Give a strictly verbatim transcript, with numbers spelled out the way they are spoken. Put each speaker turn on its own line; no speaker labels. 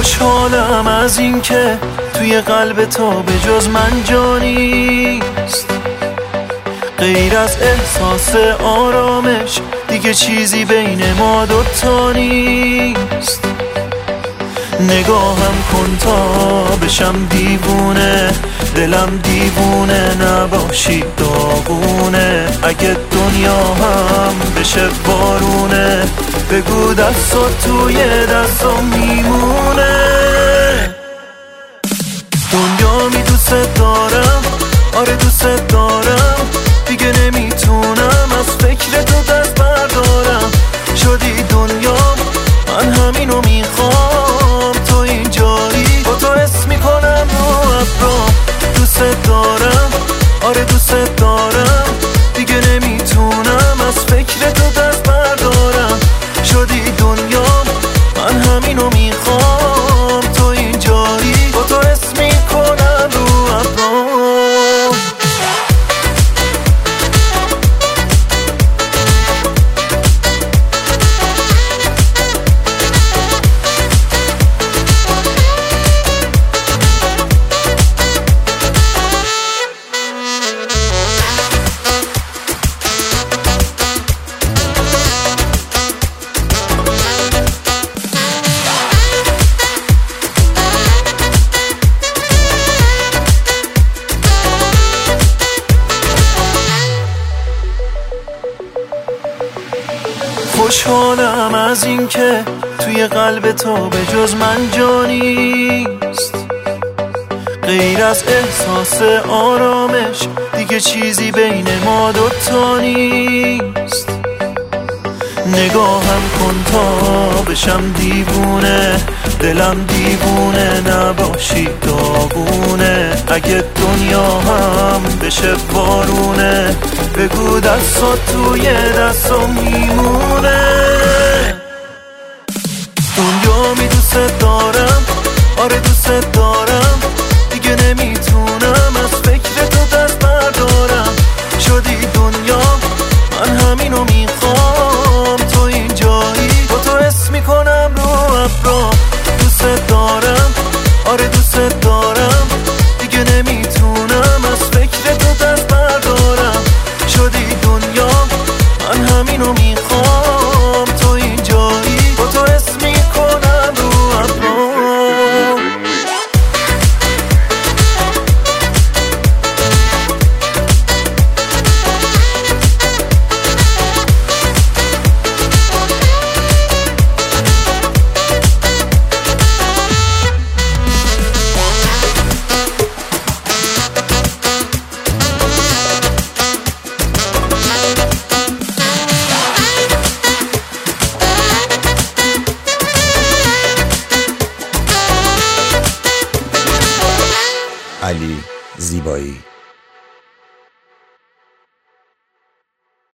خوشحالم از این که توی قلب تو به جز من جانیست، غیر از احساس آرامش دیگه چیزی بین ما دوتا نیست. نگاهم کن تا بشم دیوونه، دلم دیوونه نباشی داغونه. اگه دنیا هم بشه بارونه، بگو دستات توی دستم میمونه. دنیا می دوست دارم، آره دوست دارم، دیگه نمیتونم از فکر تو دست بردارم. شدی دنیا من همینو میخوام، تو اینجایی با تو حس میکنم رو ابرام. دوست دارم، آره دوست دارم، دیگه نمیتونم از فکر تو دست بردارم. شدی دنیا من همینو میخوام، تو اینجایی با تو حس میکنم رو ابرام. خوشحالم از این که توی قلب تو به جز من جانیست، غیر از احساس آرامش دیگه چیزی بین ما دوتا نیست. نگاهم کن تا بشم دیوونه، دلم دیوونه نباشی داغونه. اگه دنیا هم بشه بارونه، بگو دستات توی دستم میمونه. دنیا می دوست دارم، آره دوست دارم، دیگه نمیتونم از فکر تو دست بردارم. شدی دنیا من همینو میخوام، تو اینجایی با تو حس میکنم رو ابرام. دوست دارم، آره دوست دارم، دیگه نمیتونم از فکر تو دست بردارم. شدی دنیا من همینو میخوام، تو اینجایی با تو حس میکنم رو ابرام.
علی زیبایی.